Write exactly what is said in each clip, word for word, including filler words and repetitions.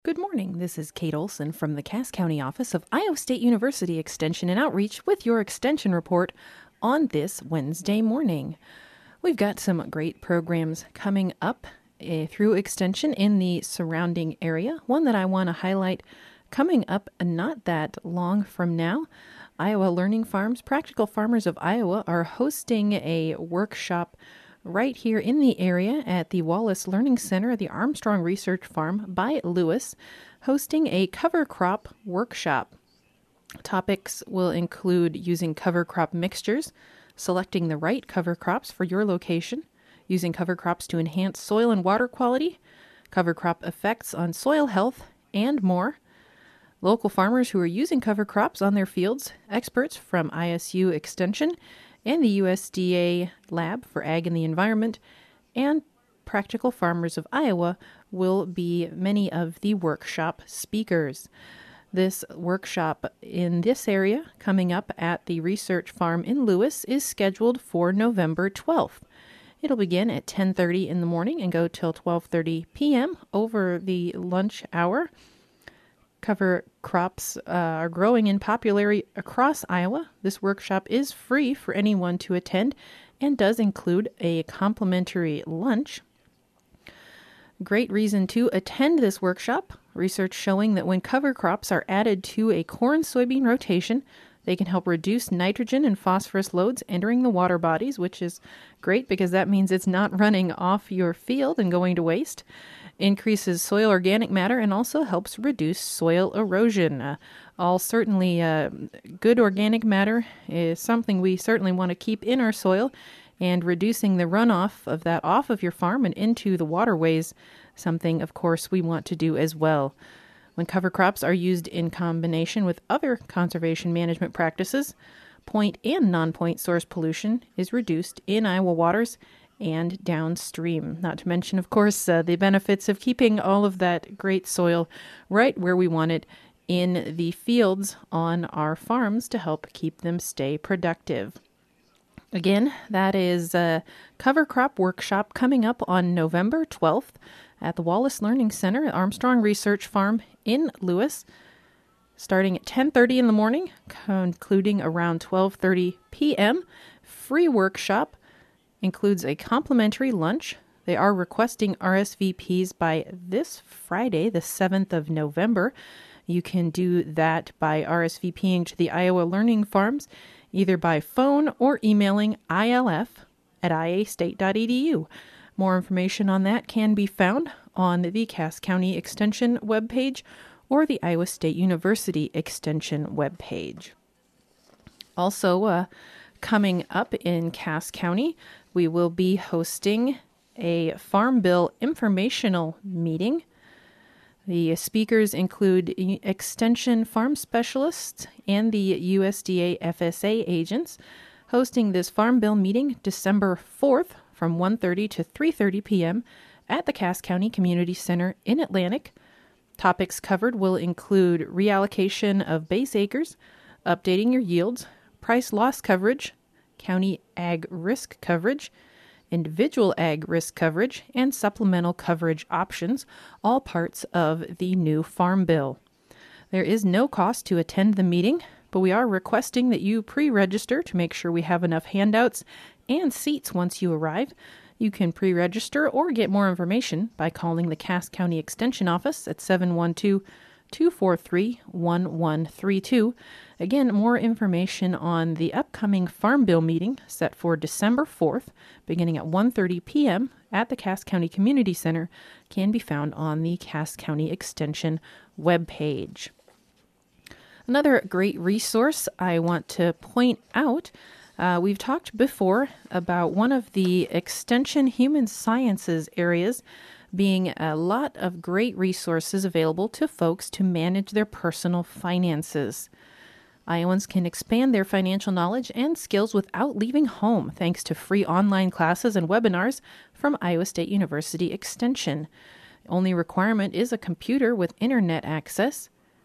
Good morning. This is Kate Olson from the Cass County office of Iowa State University Extension and Outreach with your Extension report on this Wednesday morning. We've got some great programs coming up uh, through Extension in the surrounding area. One that I want to highlight coming up not that long from now. Iowa Learning Farms, Practical Farmers of Iowa are hosting a workshop right here in the area at the Wallace Learning Center at the Armstrong Research Farm by Lewis, hosting a cover crop workshop. Topics will include using cover crop mixtures, selecting the right cover crops for your location, using cover crops to enhance soil and water quality, cover crop effects on soil health, and more. Local farmers who are using cover crops on their fields, experts from I S U Extension, and the U S D A Lab for Ag and the Environment, and Practical Farmers of Iowa will be many of the workshop speakers. This workshop in this area, coming up at the Research Farm in Lewis, is scheduled for November twelfth. It'll begin at ten thirty in the morning and go till twelve thirty p.m. over the lunch hour. Cover crops uh, are growing in popularity across Iowa. This workshop is free for anyone to attend and does include a complimentary lunch. Great reason to attend this workshop. Research showing that when cover crops are added to a corn-soybean rotation, they can help reduce nitrogen and phosphorus loads entering the water bodies, which is great because that means it's not running off your field and going to waste. Increases soil organic matter and also helps reduce soil erosion. Uh, all certainly uh, good organic matter is something we certainly want to keep in our soil, and reducing the runoff of that off of your farm and into the waterways, something, of course, we want to do as well. When cover crops are used in combination with other conservation management practices, point and non-point source pollution is reduced in Iowa waters and downstream. Not to mention, of course, uh, the benefits of keeping all of that great soil right where we want it in the fields on our farms to help keep them stay productive. Again, that is a cover crop workshop coming up on November twelfth at the Wallace Learning Center at Armstrong Research Farm in Lewis, starting at ten thirty in the morning, concluding around twelve thirty p.m. Free workshop. Includes a complimentary lunch. They are requesting R S V Ps by this Friday, the seventh of November. You can do that by RSVPing to the Iowa Learning Farms, either by phone or emailing I L F at I A state dot e d u. More information on that can be found on the Cass County Extension webpage or the Iowa State University Extension webpage. Also, uh, coming up in Cass County, we will be hosting a Farm Bill informational meeting. The speakers include Extension farm specialists and the U S D A F S A agents. Hosting this Farm Bill meeting December fourth from one thirty to three thirty p.m. at the Cass County Community Center in Atlantic. Topics covered will include reallocation of base acres, updating your yields, price loss coverage, county ag risk coverage, individual ag risk coverage, and supplemental coverage options, all parts of the new Farm Bill. There is no cost to attend the meeting, but we are requesting that you pre-register to make sure we have enough handouts and seats once you arrive. You can pre-register or get more information by calling the Cass County Extension office at seven one two, two four three, one one three two. Again, more information on the upcoming Farm Bill meeting set for December fourth, beginning at one thirty p.m. at the Cass County Community Center, can be found on the Cass County Extension webpage. Another great resource I want to point out, uh, we've talked before about one of the Extension Human Sciences areas being a lot of great resources available to folks to manage their personal finances. Iowans can expand their financial knowledge and skills without leaving home, thanks to free online classes and webinars from Iowa State University Extension. The only requirement is a computer with internet access.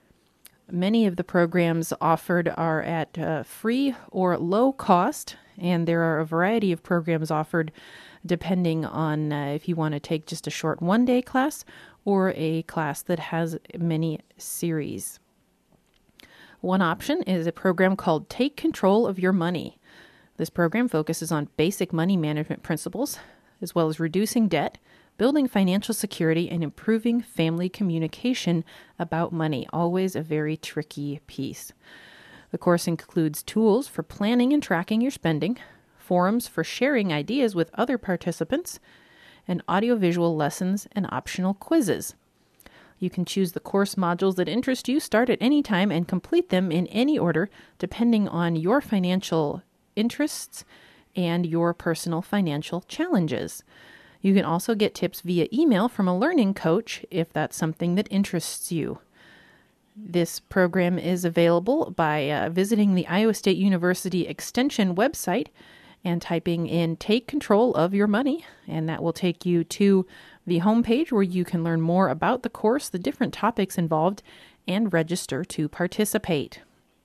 Many of the programs offered are at uh, free or low cost, and there are a variety of programs offered depending on uh, if you want to take just a short one-day class or a class that has many series. One option is a program called Take Control of Your Money. This program focuses on basic money management principles, as well as reducing debt, building financial security, and improving family communication about money, always a very tricky piece. The course includes tools for planning and tracking your spending, forums for sharing ideas with other participants, and audiovisual lessons and optional quizzes. You can choose the course modules that interest you, start at any time, and complete them in any order, depending on your financial interests and your personal financial challenges. You can also get tips via email from a learning coach if that's something that interests you. This program is available by uh, visiting the Iowa State University Extension website and typing in Take Control of Your Money, and that will take you to the homepage where you can learn more about the course, the different topics involved, and register to participate.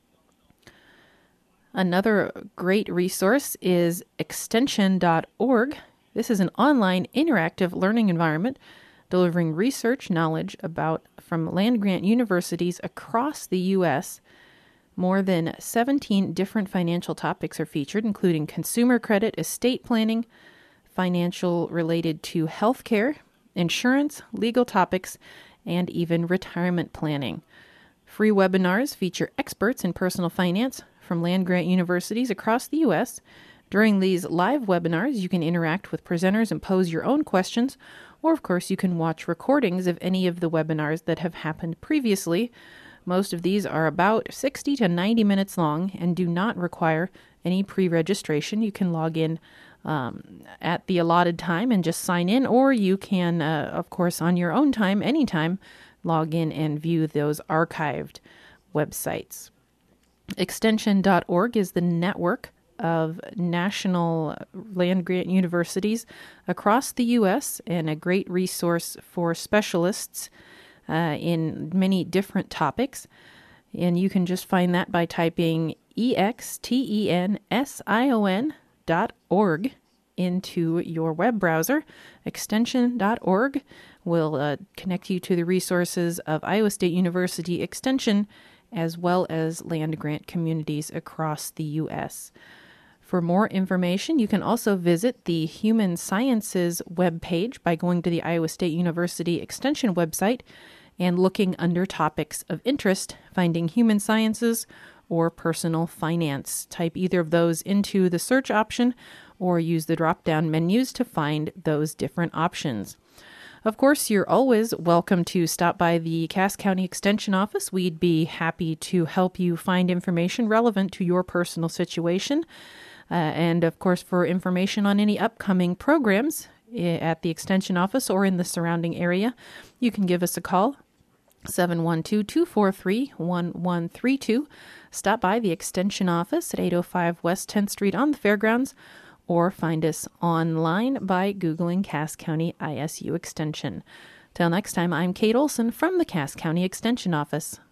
Another great resource is extension dot org. This is an online interactive learning environment delivering research knowledge about from land-grant universities across the U S. More than seventeen different financial topics are featured, including consumer credit, estate planning, financial related to healthcare, insurance, legal topics, and even retirement planning. Free webinars feature experts in personal finance from land-grant universities across the U S. During these live webinars, you can interact with presenters and pose your own questions, or of course you can watch recordings of any of the webinars that have happened previously. Most of these are about sixty to ninety minutes long and do not require any pre-registration. You can log in um, at the allotted time and just sign in, or you can, uh, of course, on your own time, anytime, log in and view those archived websites. extension dot org is the network of national land-grant universities across the U S and a great resource for specialists uh, in many different topics. And you can just find that by typing E X T E N S I O N dot org into your web browser. extension dot org will uh, connect you to the resources of Iowa State University Extension, as well as land-grant communities across the U S. For more information, you can also visit the Human Sciences webpage by going to the Iowa State University Extension website and looking under topics of interest, finding human sciences or personal finance. Type either of those into the search option or use the drop-down menus to find those different options. Of course, you're always welcome to stop by the Cass County Extension Office. We'd be happy to help you find information relevant to your personal situation. Uh, and, of course, for information on any upcoming programs at the Extension Office or in the surrounding area, you can give us a call, seven one two, two four three, one one three two. Stop by the Extension Office at eight oh five West tenth Street on the Fairgrounds, or find us online by Googling Cass County I S U Extension. Till next time, I'm Kate Olson from the Cass County Extension Office.